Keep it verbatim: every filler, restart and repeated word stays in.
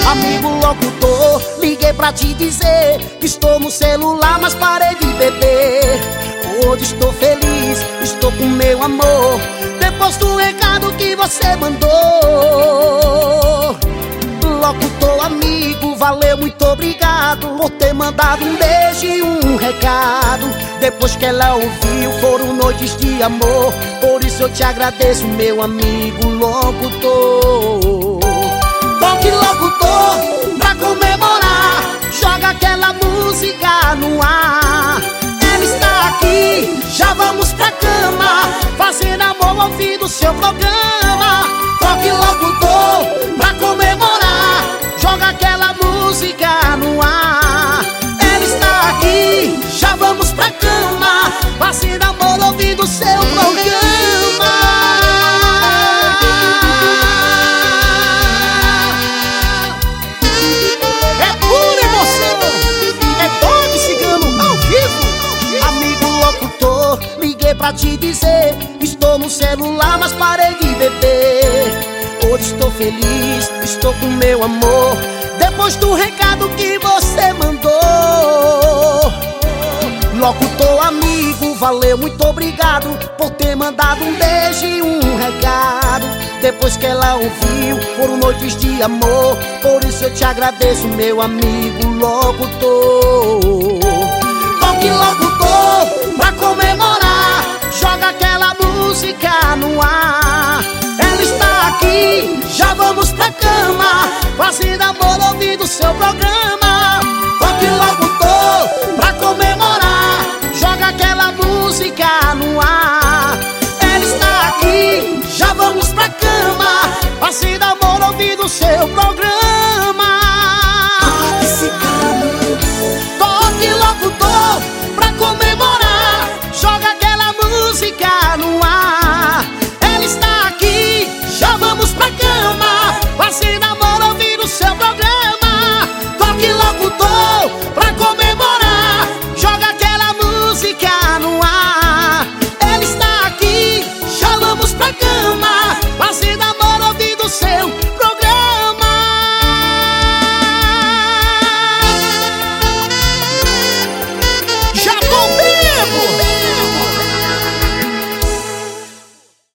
Amigo locutor, liguei pra te dizer que estou no celular, mas parei de beber. Hoje estou feliz, estou com meu amor, depois do recado que você mandou. Locutor amigo, valeu, muito obrigado por ter mandado um beijo e um recado. Depois que ela ouviu, foram noites de amor, por isso eu te agradeço, meu amigo locutor. Toque locutor, pra comemorar, joga aquela música no ar. Ela está aqui, já vamos pra cama, fazendo amor ouvindo seu programa. Toque locutor, pra comemorar, joga aquela música no ar. Ela está aqui, já vamos pra cama, fazendo amor ouvindo seu programa. É pura emoção, é Dog Cigano ao vivo. Amigo locutor, liguei pra te dizer, estou no celular, mas parei de beber. Hoje estou feliz, estou com meu amor, depois do recado que você mandou. Locutor amigo, valeu, muito obrigado por ter mandado um beijo e um recado. Depois que ela ouviu, foram noites de amor, por isso eu te agradeço, meu amigo locutor. Toque locutor, pra comemorar, joga aquela música no ar. Ela está aqui, já vamos pra cama, fazendo amor ouvindo seu programa. Toque locutor, pra comemorar, joga aquela música no ar. Ela está aqui, já vamos pra cama, fazendo amor ouvindo seu programa.